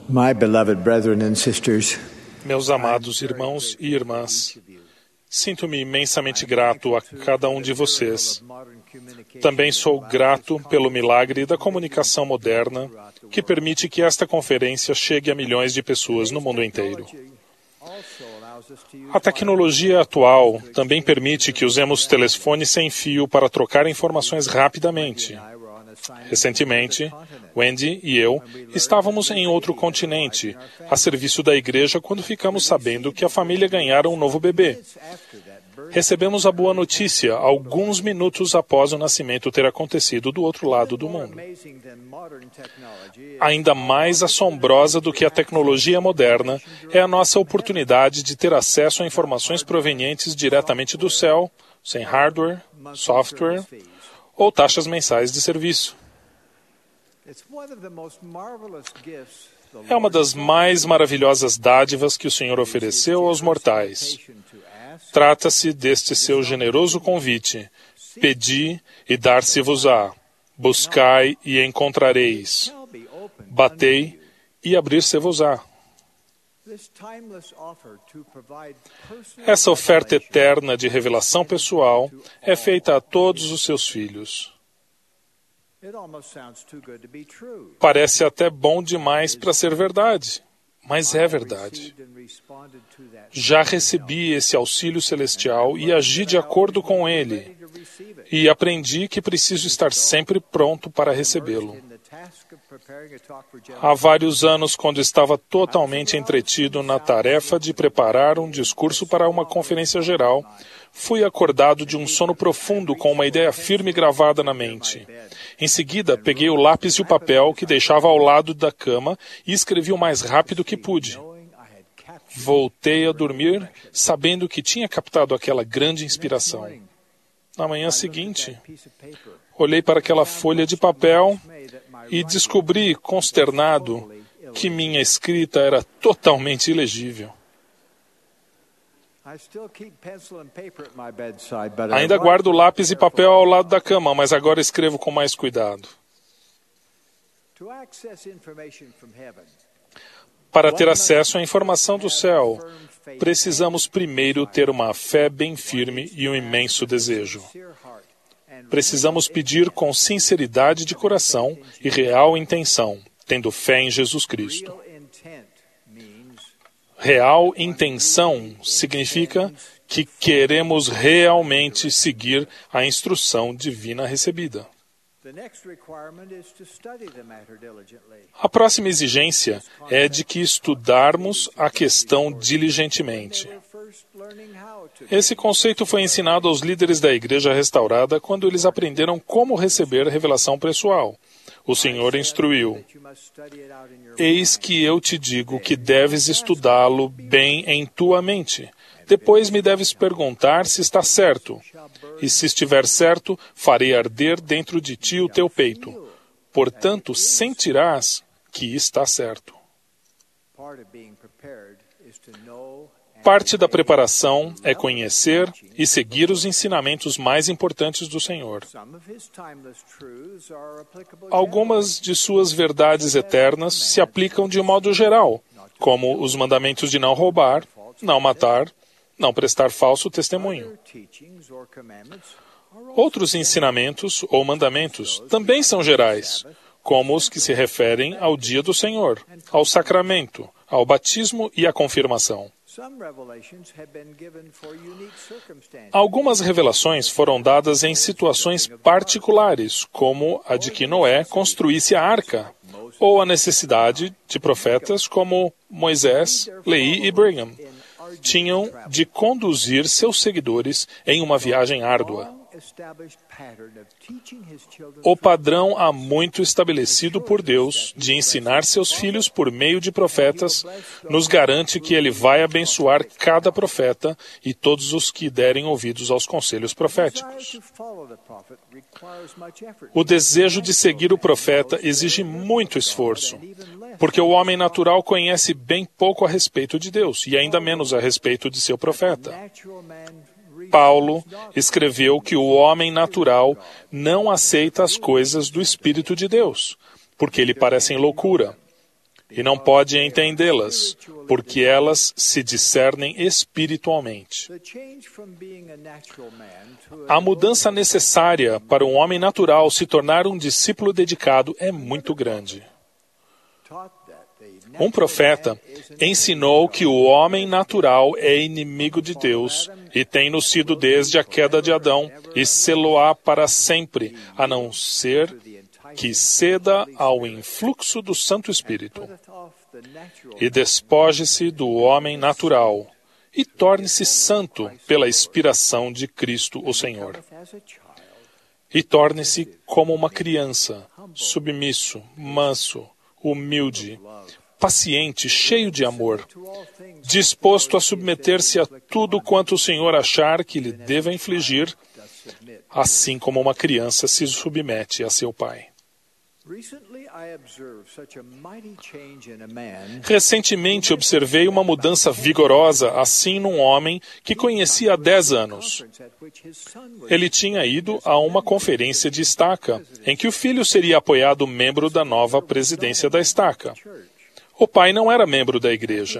My beloved brethren and sisters, Meus amados irmãos e irmãs, sinto-me imensamente grato a cada um de vocês. Também sou grato pelo milagre da comunicação moderna que permite que esta conferência chegue a milhões de pessoas no mundo inteiro. A tecnologia atual também permite que usemos telefones sem fio para trocar informações rapidamente. Recentemente, Wendy e eu estávamos em outro continente, a serviço da igreja, quando ficamos sabendo que a família ganhara um novo bebê. Recebemos a boa notícia alguns minutos após o nascimento ter acontecido do outro lado do mundo. Ainda mais assombrosa do que a tecnologia moderna é a nossa oportunidade de ter acesso a informações provenientes diretamente do céu, sem hardware, software ou taxas mensais de serviço. É uma das mais maravilhosas dádivas que o Senhor ofereceu aos mortais. Trata-se deste seu generoso convite: pedi e dar-se-vos-á, buscai e encontrareis, batei e abrir-se-vos-á. Essa oferta eterna de revelação pessoal é feita a todos os seus filhos. Parece até bom demais para ser verdade, mas é verdade. Já recebi esse auxílio celestial e agi de acordo com ele, e aprendi que preciso estar sempre pronto para recebê-lo. Há vários anos, quando estava totalmente entretido na tarefa de preparar um discurso para uma conferência geral, fui acordado de um sono profundo com uma ideia firme gravada na mente. Em seguida, peguei o lápis e o papel que deixava ao lado da cama e escrevi o mais rápido que pude. Voltei a dormir, sabendo que tinha captado aquela grande inspiração. Na manhã seguinte, olhei para aquela folha de papel e descobri, consternado, que minha escrita era totalmente ilegível. Ainda guardo lápis e papel ao lado da cama, mas agora escrevo com mais cuidado. Para ter acesso à informação do céu, precisamos primeiro ter uma fé bem firme e um imenso desejo. Precisamos pedir com sinceridade de coração e real intenção, tendo fé em Jesus Cristo. Real intenção significa que queremos realmente seguir a instrução divina recebida. A próxima exigência é de que estudarmos a questão diligentemente. Esse conceito foi ensinado aos líderes da Igreja Restaurada quando eles aprenderam como receber revelação pessoal. O Senhor instruiu: eis que eu te digo que deves estudá-lo bem em tua mente. Depois me deves perguntar se está certo. E se estiver certo, farei arder dentro de ti o teu peito. Portanto, sentirás que está certo. Parte da preparação é conhecer e seguir os ensinamentos mais importantes do Senhor. Algumas de suas verdades eternas se aplicam de modo geral, como os mandamentos de não roubar, não matar, não prestar falso testemunho. Outros ensinamentos ou mandamentos também são gerais, como os que se referem ao dia do Senhor, ao sacramento, ao batismo e à confirmação. Algumas revelações foram dadas em situações particulares, como a de que Noé construísse a arca, ou a necessidade de profetas como Moisés, Lehi e Brigham tinham de conduzir seus seguidores em uma viagem árdua. O padrão há muito estabelecido por Deus de ensinar seus filhos por meio de profetas nos garante que Ele vai abençoar cada profeta e todos os que derem ouvidos aos conselhos proféticos. O desejo de seguir o profeta exige muito esforço, porque o homem natural conhece bem pouco a respeito de Deus e ainda menos a respeito de seu profeta. Paulo escreveu que o homem natural não aceita as coisas do Espírito de Deus, porque lhe parecem loucura. e não pode entendê-las, porque elas se discernem espiritualmente. A mudança necessária para um homem natural se tornar um discípulo dedicado é muito grande. Um profeta ensinou que o homem natural é inimigo de Deus e tem-no sido desde a queda de Adão e sê-lo-á para sempre, a não ser que ceda ao influxo do Santo Espírito e despoje-se do homem natural e torne-se santo pela inspiração de Cristo o Senhor. E torne-se como uma criança, submisso, manso, humilde, paciente, cheio de amor, disposto a submeter-se a tudo quanto o Senhor achar que lhe deva infligir, assim como uma criança se submete a seu pai. Recentemente observei uma mudança vigorosa assim num homem que conheci há 10 anos. Ele tinha ido a uma conferência de estaca, em que o filho seria apoiado membro da nova presidência da estaca. O pai não era membro da igreja.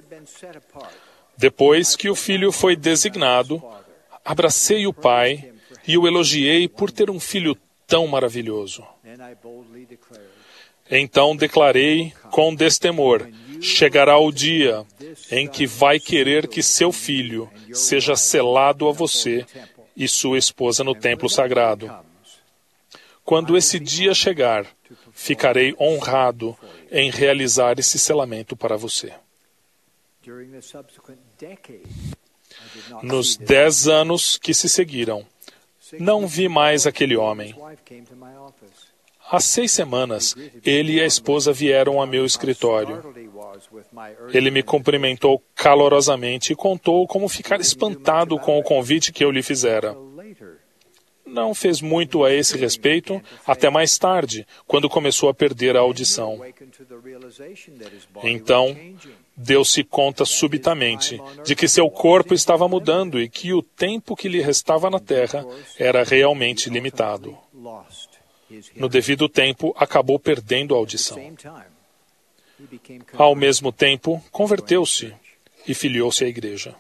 Depois que o filho foi designado, abracei o pai e o elogiei por ter um filho tão maravilhoso. Então declarei com destemor: chegará o dia em que vai querer que seu filho seja selado a você e sua esposa no templo sagrado. Quando esse dia chegar, ficarei honrado em realizar esse selamento para você. Nos 10 anos que se seguiram, não vi mais aquele homem. Há 6 semanas, ele e a esposa vieram a meu escritório. Ele me cumprimentou calorosamente e contou como ficar espantado com o convite que eu lhe fizera. Não fez muito a esse respeito até mais tarde, quando começou a perder a audição. Então, deu-se conta subitamente de que seu corpo estava mudando e que o tempo que lhe restava na terra era realmente limitado. No devido tempo, acabou perdendo a audição. Ao mesmo tempo, converteu-se e filiou-se à igreja.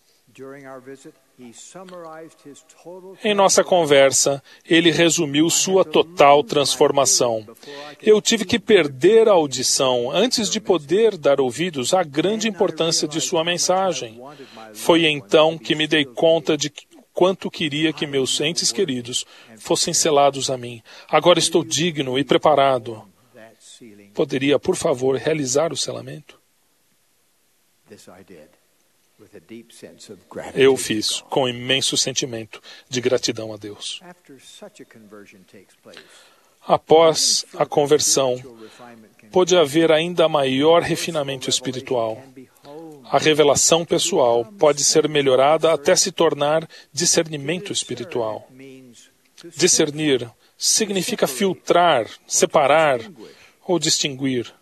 Em nossa conversa, ele resumiu sua total transformação. Eu tive que perder a audição antes de poder dar ouvidos à grande importância de sua mensagem. Foi então que me dei conta de quanto queria que meus entes queridos fossem selados a mim. Agora estou digno e preparado. Poderia, por favor, realizar o selamento? Eu fiz com imenso sentimento de gratidão a Deus. Após a conversão, pôde haver ainda maior refinamento espiritual. A revelação pessoal pode ser melhorada até se tornar discernimento espiritual. Discernir significa filtrar, separar ou distinguir.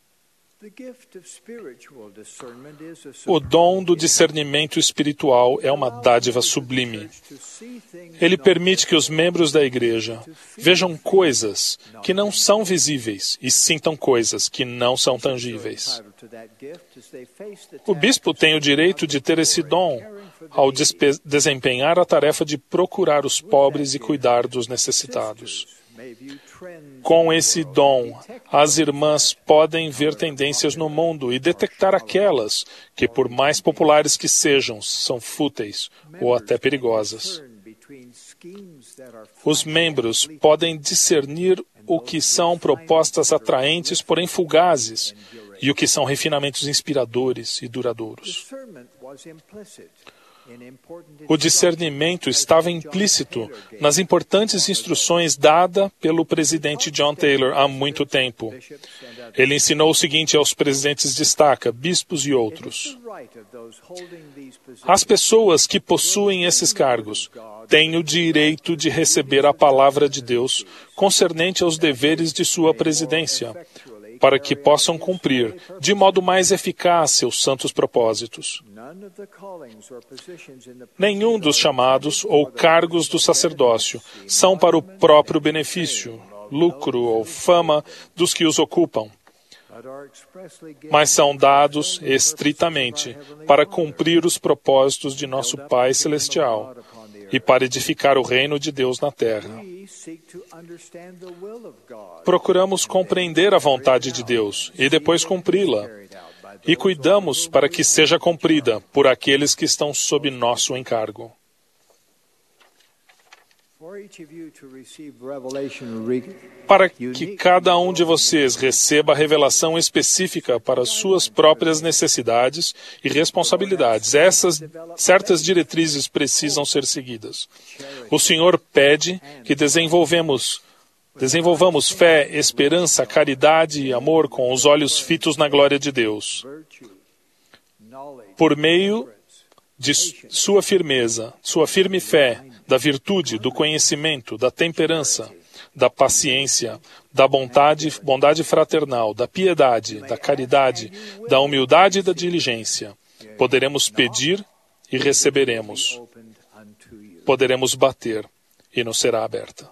O dom do discernimento espiritual é uma dádiva sublime. Ele permite que os membros da igreja vejam coisas que não são visíveis e sintam coisas que não são tangíveis. O bispo tem o direito de ter esse dom ao desempenhar a tarefa de procurar os pobres e cuidar dos necessitados. Com esse dom, as irmãs podem ver tendências no mundo e detectar aquelas que, por mais populares que sejam, são fúteis ou até perigosas. Os membros podem discernir o que são propostas atraentes, porém fugazes, e o que são refinamentos inspiradores e duradouros. O discernimento estava implícito nas importantes instruções dadas pelo presidente John Taylor há muito tempo. Ele ensinou o seguinte aos presidentes de estaca, bispos e outros: as pessoas que possuem esses cargos têm o direito de receber a palavra de Deus concernente aos deveres de sua presidência, para que possam cumprir de modo mais eficaz seus santos propósitos. Nenhum dos chamados ou cargos do sacerdócio são para o próprio benefício, lucro ou fama dos que os ocupam. mas são dados estritamente para cumprir os propósitos de nosso Pai Celestial e para edificar o reino de Deus na terra. Procuramos compreender a vontade de Deus e depois cumpri-la, e cuidamos para que seja cumprida por aqueles que estão sob nosso encargo. Para que cada um de vocês receba a revelação específica para suas próprias necessidades e responsabilidades, essas certas diretrizes precisam ser seguidas. O Senhor pede que desenvolvamos fé, esperança, caridade e amor com os olhos fitos na glória de Deus. Por meio de sua firme fé, da virtude, do conhecimento, da temperança, da paciência, da bondade fraternal, da piedade, da caridade, da humildade e da diligência. Poderemos pedir e receberemos. Poderemos bater e nos será aberta.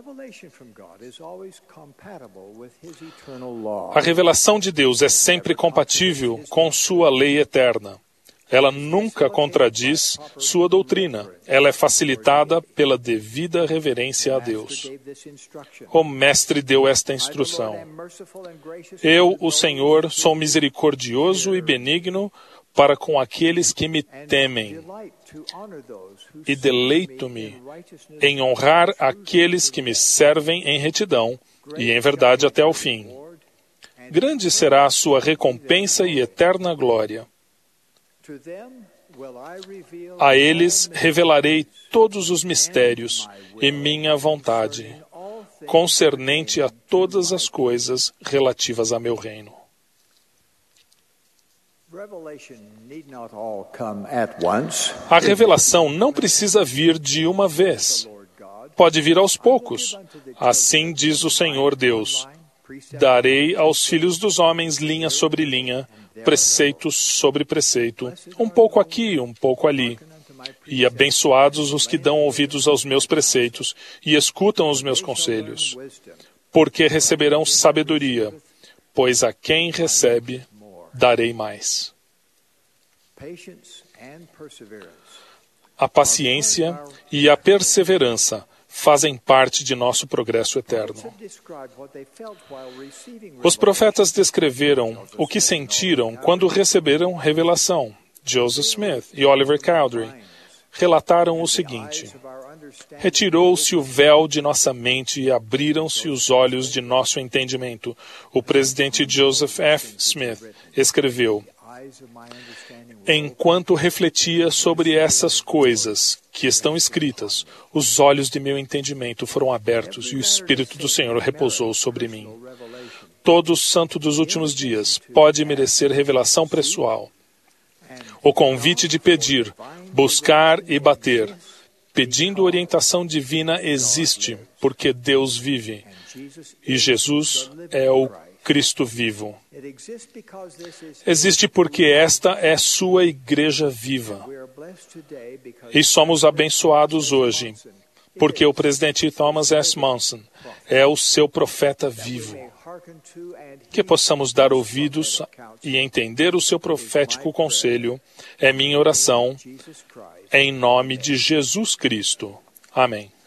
A revelação de Deus é sempre compatível com sua lei eterna. Ela nunca contradiz sua doutrina. Ela é facilitada pela devida reverência a Deus. O Mestre deu esta instrução. Eu, o Senhor, sou misericordioso e benigno para com aqueles que me temem, e deleito-me em honrar aqueles que me servem em retidão e em verdade até o fim. Grande será a sua recompensa e eterna glória. A eles revelarei todos os mistérios e minha vontade, concernente a todas as coisas relativas a meu reino. A revelação não precisa vir de uma vez. Pode vir aos poucos. Assim diz o Senhor Deus: darei aos filhos dos homens linha sobre linha, preceito sobre preceito, um pouco aqui, um pouco ali. E abençoados os que dão ouvidos aos meus preceitos e escutam os meus conselhos, porque receberão sabedoria, pois a quem recebe, darei mais. A paciência e a perseverança fazem parte de nosso progresso eterno. Os profetas descreveram o que sentiram quando receberam revelação. Joseph Smith e Oliver Cowdery relataram o seguinte: retirou-se o véu de nossa mente e abriram-se os olhos de nosso entendimento. O presidente Joseph F. Smith escreveu: enquanto refletia sobre essas coisas que estão escritas, os olhos de meu entendimento foram abertos e o Espírito do Senhor repousou sobre mim. Todo santo dos últimos dias pode merecer revelação pessoal. O convite de pedir, buscar e bater, pedindo orientação divina, existe porque Deus vive e Jesus é o Cristo vivo. Existe porque esta é sua igreja viva. E somos abençoados hoje, porque o presidente Thomas S. Monson é o seu profeta vivo. Que possamos dar ouvidos e entender o seu profético conselho é minha oração, em nome de Jesus Cristo. Amém.